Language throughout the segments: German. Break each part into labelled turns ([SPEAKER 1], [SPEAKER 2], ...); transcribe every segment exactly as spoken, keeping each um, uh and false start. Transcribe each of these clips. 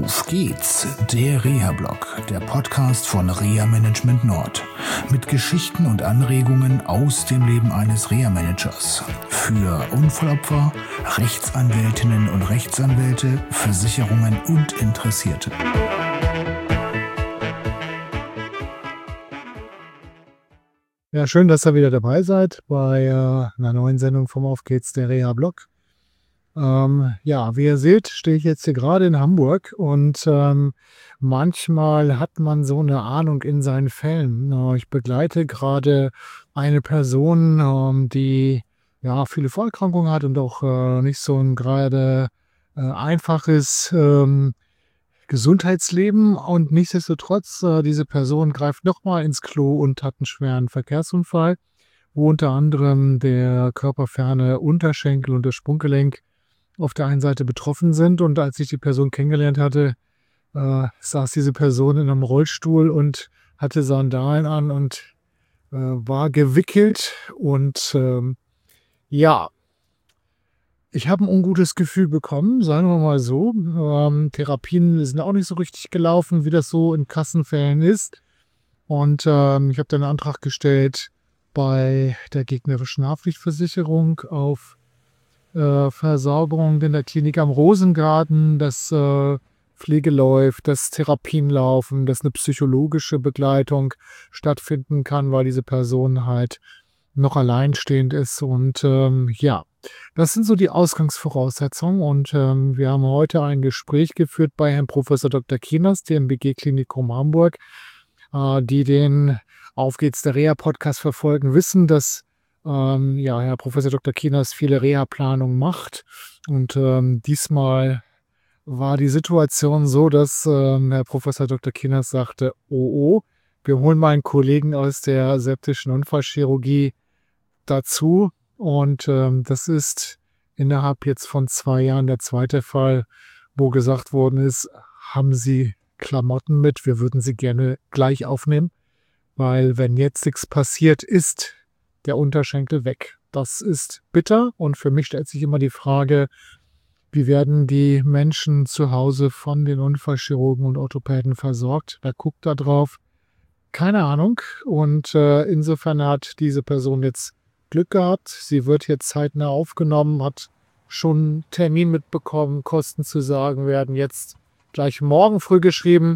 [SPEAKER 1] Auf geht's, der Reha-Blog, der Podcast von Reha Management Nord. Mit Geschichten und Anregungen aus dem Leben eines Reha-Managers. Für Unfallopfer, Rechtsanwältinnen und Rechtsanwälte, Versicherungen und Interessierte.
[SPEAKER 2] Ja, schön, dass ihr wieder dabei seid bei äh, einer neuen Sendung vom Auf geht's, der Reha-Blog. Ähm, ja, wie ihr seht, stehe ich jetzt hier gerade in Hamburg und ähm, manchmal hat man so eine Ahnung in seinen Fällen. Äh, ich begleite gerade eine Person, ähm, die ja viele Vorerkrankungen hat und auch äh, nicht so ein gerade äh, einfaches ähm, Gesundheitsleben, und nichtsdestotrotz, äh, diese Person greift nochmal ins Klo und hat einen schweren Verkehrsunfall, wo unter anderem der körperferne Unterschenkel und das Sprunggelenk auf der einen Seite betroffen sind. Und als ich die Person kennengelernt hatte, äh, saß diese Person in einem Rollstuhl und hatte Sandalen an und äh, war gewickelt. Und ähm, ja, ich habe ein ungutes Gefühl bekommen, sagen wir mal so. Ähm, Therapien sind auch nicht so richtig gelaufen, wie das so in Kassenfällen ist. Und ähm, ich habe dann einen Antrag gestellt bei der gegnerischen Haftpflichtversicherung auf äh, Versorgung in der Klinik am Rosengarten, dass äh, Pflege läuft, dass Therapien laufen, dass eine psychologische Begleitung stattfinden kann, weil diese Person halt noch alleinstehend ist. Und ähm, ja, das sind so die Ausgangsvoraussetzungen. Und ähm, wir haben heute ein Gespräch geführt bei Herrn Professor Doktor Kienast, dem B G-Klinikum Hamburg. Äh, die den Auf geht's der Reha-Podcast verfolgen, wissen, dass ähm, ja, Herr Professor Doktor Kienast viele Reha-Planungen macht. Und ähm, diesmal war die Situation so, dass ähm, Herr Professor Doktor Kienast sagte, oh, oh, wir holen mal einen Kollegen aus der septischen Unfallchirurgie dazu. Und ähm, das ist innerhalb jetzt von zwei Jahren der zweite Fall, wo gesagt worden ist, haben Sie Klamotten mit, wir würden sie gerne gleich aufnehmen, weil wenn jetzt nichts passiert, ist der Unterschenkel weg. Das ist bitter, und für mich stellt sich immer die Frage, wie werden die Menschen zu Hause von den Unfallchirurgen und Orthopäden versorgt? Wer guckt da drauf? Keine Ahnung. Und äh, insofern hat diese Person jetzt Glück gehabt. Sie wird jetzt zeitnah aufgenommen, hat schon einen Termin mitbekommen, Kostenzusagen werden jetzt gleich morgen früh geschrieben,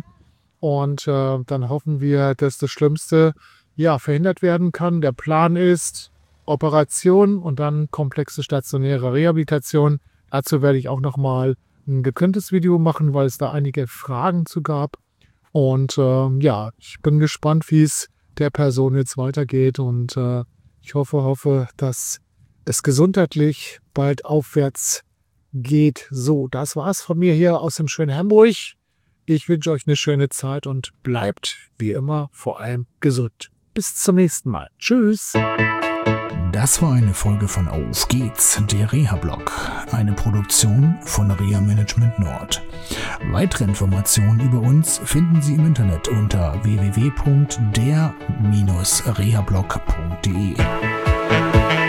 [SPEAKER 2] und äh, dann hoffen wir, dass das Schlimmste ja verhindert werden kann. Der Plan ist Operation und dann komplexe stationäre Rehabilitation. Dazu werde ich auch nochmal ein getrenntes Video machen, weil es da einige Fragen zu gab. Und äh, ja, ich bin gespannt, wie es der Person jetzt weitergeht, und äh, ich hoffe, hoffe, dass es gesundheitlich bald aufwärts geht. So, das war's von mir hier aus dem schönen Hamburg. Ich wünsche euch eine schöne Zeit und bleibt wie immer vor allem gesund. Bis zum nächsten Mal. Tschüss.
[SPEAKER 1] Das war eine Folge von Auf geht's, der Reha-Blog, eine Produktion von Reha Management Nord. Weitere Informationen über uns finden Sie im Internet unter w w w punkt der Bindestrich rehablog punkt de.